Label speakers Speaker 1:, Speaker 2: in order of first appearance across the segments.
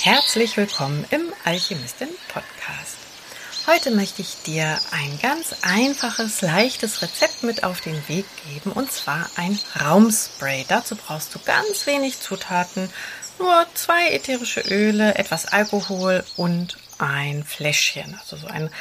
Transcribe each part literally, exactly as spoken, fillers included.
Speaker 1: Herzlich willkommen im Alchemistin Podcast. Heute möchte ich dir ein ganz einfaches, leichtes Rezept mit auf den Weg geben, und zwar ein Raumspray. Dazu brauchst du ganz wenig Zutaten, nur zwei ätherische Öle, etwas Alkohol und ein Fläschchen, also so ein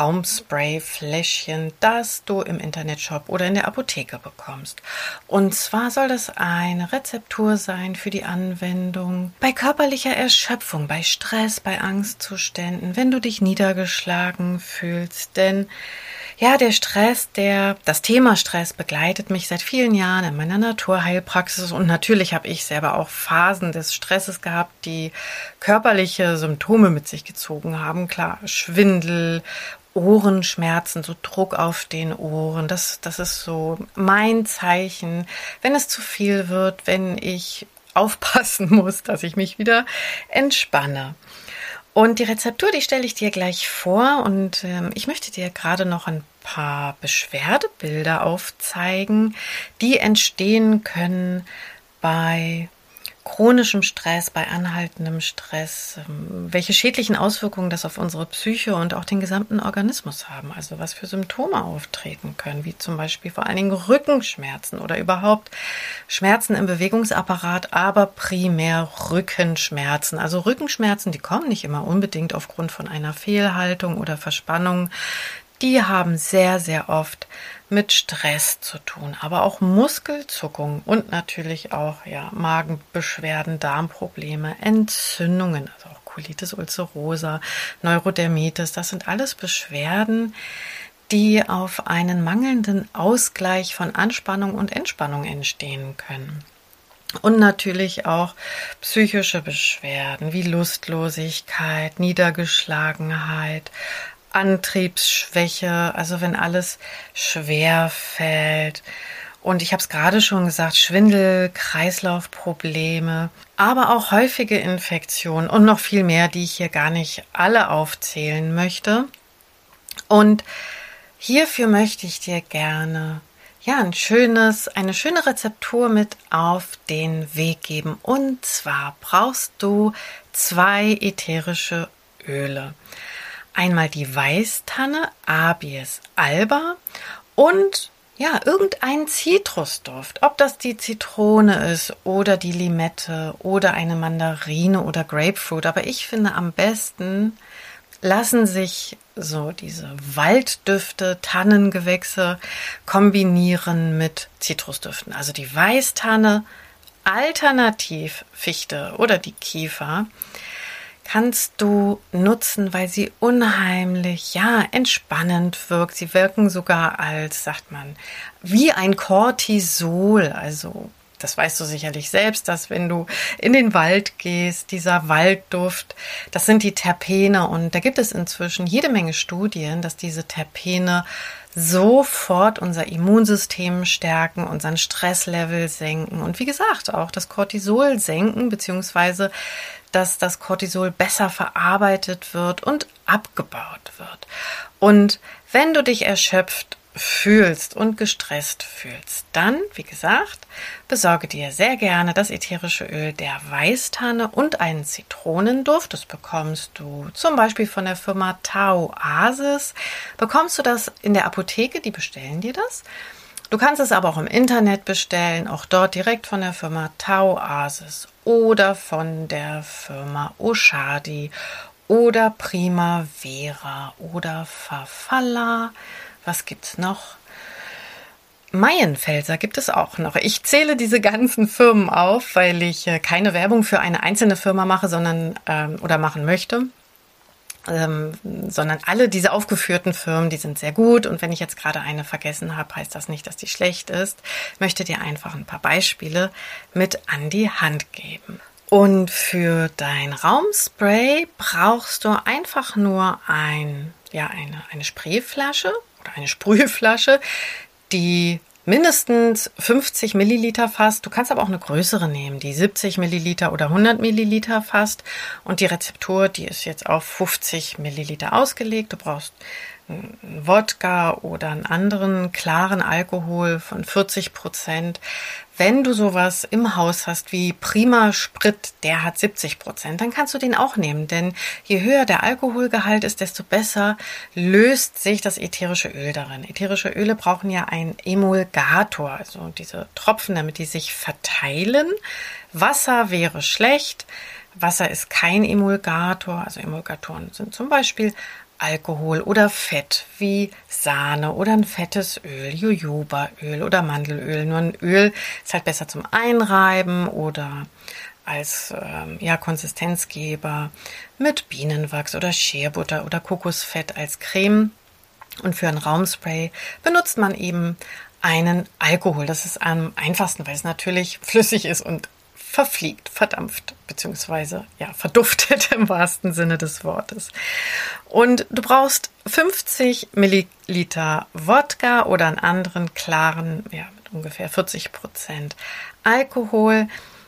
Speaker 1: Raumspray-Fläschchen, das du im Internetshop oder in der Apotheke bekommst. Und zwar soll das eine Rezeptur sein für die Anwendung bei körperlicher Erschöpfung, bei Stress, bei Angstzuständen, wenn du dich niedergeschlagen fühlst. Denn ja, der Stress, der, das Thema Stress begleitet mich seit vielen Jahren in meiner Naturheilpraxis, und natürlich habe ich selber auch Phasen des Stresses gehabt, die körperliche Symptome mit sich gezogen haben. Klar, Schwindel, Ohrenschmerzen, so Druck auf den Ohren, das, das ist so mein Zeichen, wenn es zu viel wird, wenn ich aufpassen muss, dass ich mich wieder entspanne. Und die Rezeptur, die stelle ich dir gleich vor, und ähm, ich möchte dir gerade noch ein paar Beschwerdebilder aufzeigen, die entstehen können bei chronischem Stress, bei anhaltendem Stress, welche schädlichen Auswirkungen das auf unsere Psyche und auch den gesamten Organismus haben, also was für Symptome auftreten können, wie zum Beispiel vor allen Dingen Rückenschmerzen oder überhaupt Schmerzen im Bewegungsapparat, aber primär Rückenschmerzen. Also Rückenschmerzen, die kommen nicht immer unbedingt aufgrund von einer Fehlhaltung oder Verspannung. Die haben sehr, sehr oft mit Stress zu tun, aber auch Muskelzuckung und natürlich auch ja, Magenbeschwerden, Darmprobleme, Entzündungen, also auch Colitis ulcerosa, Neurodermitis. Das sind alles Beschwerden, die auf einen mangelnden Ausgleich von Anspannung und Entspannung entstehen können. Und natürlich auch psychische Beschwerden wie Lustlosigkeit, Niedergeschlagenheit, Antriebsschwäche, also wenn alles schwer fällt. Und ich habe es gerade schon gesagt, Schwindel, Kreislaufprobleme, aber auch häufige Infektionen und noch viel mehr, die ich hier gar nicht alle aufzählen möchte. Und hierfür möchte ich dir gerne ja ein schönes, eine schöne Rezeptur mit auf den Weg geben. Und zwar brauchst du zwei ätherische Öle. Einmal die Weißtanne, Abies alba, und ja, irgendein Zitrusduft. Ob das die Zitrone ist oder die Limette oder eine Mandarine oder Grapefruit. Aber ich finde, am besten lassen sich so diese Walddüfte, Tannengewächse kombinieren mit Zitrusdüften. Also die Weißtanne, alternativ Fichte oder die Kiefer, kannst du nutzen, weil sie unheimlich, ja, entspannend wirkt. Sie wirken sogar als, sagt man, wie ein Cortisol. Also das weißt du sicherlich selbst, dass wenn du in den Wald gehst, dieser Waldduft, das sind die Terpene. Und da gibt es inzwischen jede Menge Studien, dass diese Terpene sofort unser Immunsystem stärken, unseren Stresslevel senken und wie gesagt auch das Cortisol senken, beziehungsweise dass das Cortisol besser verarbeitet wird und abgebaut wird. Und wenn du dich erschöpft fühlst und gestresst fühlst, dann, wie gesagt, besorge dir sehr gerne das ätherische Öl der Weißtanne und einen Zitronenduft. Das bekommst du zum Beispiel von der Firma Taoasis. Bekommst du das in der Apotheke, die bestellen dir das. Du kannst es aber auch im Internet bestellen, auch dort direkt von der Firma Taoasis oder von der Firma Oshadi oder Primavera oder Farfalla. Was gibt's noch? Maienfelser gibt es auch noch. Ich zähle diese ganzen Firmen auf, weil ich keine Werbung für eine einzelne Firma mache, sondern ähm, oder machen möchte. Ähm, sondern alle diese aufgeführten Firmen, die sind sehr gut, und wenn ich jetzt gerade eine vergessen habe, heißt das nicht, dass die schlecht ist. Ich möchte dir einfach ein paar Beispiele mit an die Hand geben. Und für dein Raumspray brauchst du einfach nur ein, ja, eine, eine Sprayflasche oder eine Sprühflasche, die mindestens fünfzig Milliliter fasst. Du kannst aber auch eine größere nehmen, die siebzig Milliliter oder hundert Milliliter fasst. Und die Rezeptur, die ist jetzt auf fünfzig Milliliter ausgelegt. Du brauchst einen Wodka oder einen anderen klaren Alkohol von vierzig Prozent. Wenn du sowas im Haus hast wie Prima Sprit, der hat siebzig Prozent, dann kannst du den auch nehmen. Denn je höher der Alkoholgehalt ist, desto besser löst sich das ätherische Öl darin. Ätherische Öle brauchen ja einen Emulgator, also diese Tropfen, damit die sich verteilen. Wasser wäre schlecht. Wasser ist kein Emulgator. Also Emulgatoren sind zum Beispiel Alkohol oder Fett wie Sahne oder ein fettes Öl, Jojobaöl oder Mandelöl. Nur ein Öl ist halt besser zum Einreiben oder als ähm, ja, Konsistenzgeber mit Bienenwachs oder Scherbutter oder Kokosfett als Creme. Und für ein Raumspray benutzt man eben einen Alkohol. Das ist am einfachsten, weil es natürlich flüssig ist und verfliegt, verdampft, beziehungsweise ja, verduftet im wahrsten Sinne des Wortes. Und du brauchst fünfzig Milliliter Wodka oder einen anderen klaren, ja, mit ungefähr vierzig Prozent Alkohol,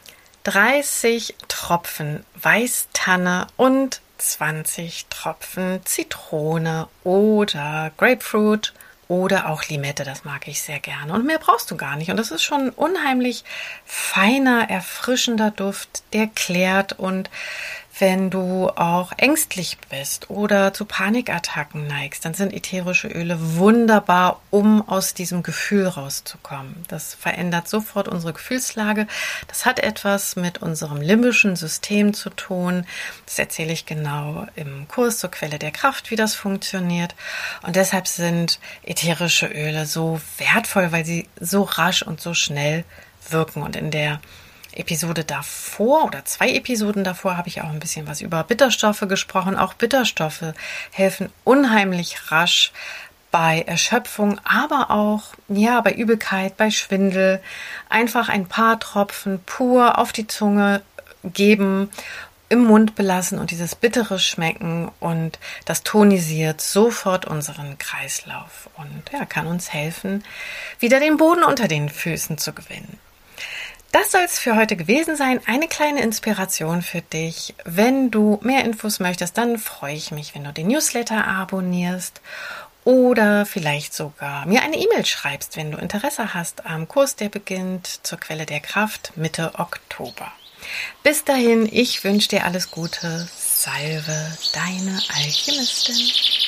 Speaker 1: dreißig Tropfen Weißtanne und zwanzig Tropfen Zitrone oder Grapefruit oder auch Limette, das mag ich sehr gerne. Und mehr brauchst du gar nicht. Und das ist schon ein unheimlich feiner, erfrischender Duft, der klärt. Und wenn du auch ängstlich bist oder zu Panikattacken neigst, dann sind ätherische Öle wunderbar, um aus diesem Gefühl rauszukommen. Das verändert sofort unsere Gefühlslage. Das hat etwas mit unserem limbischen System zu tun. Das erzähle ich genau im Kurs zur Quelle der Kraft, wie das funktioniert. Und deshalb sind ätherische Öle so wertvoll, weil sie so rasch und so schnell wirken. Und in der Episode davor oder zwei Episoden davor habe ich auch ein bisschen was über Bitterstoffe gesprochen. Auch Bitterstoffe helfen unheimlich rasch bei Erschöpfung, aber auch ja bei Übelkeit, bei Schwindel. Einfach ein paar Tropfen pur auf die Zunge geben, im Mund belassen und dieses bittere Schmecken, und das tonisiert sofort unseren Kreislauf und ja, kann uns helfen, wieder den Boden unter den Füßen zu gewinnen. Das soll es für heute gewesen sein. Eine kleine Inspiration für dich. Wenn du mehr Infos möchtest, dann freue ich mich, wenn du den Newsletter abonnierst oder vielleicht sogar mir eine E-Mail schreibst, wenn du Interesse hast am Kurs, der beginnt zur Quelle der Kraft Mitte Oktober. Bis dahin, ich wünsche dir alles Gute. Salve, deine Alchemistin.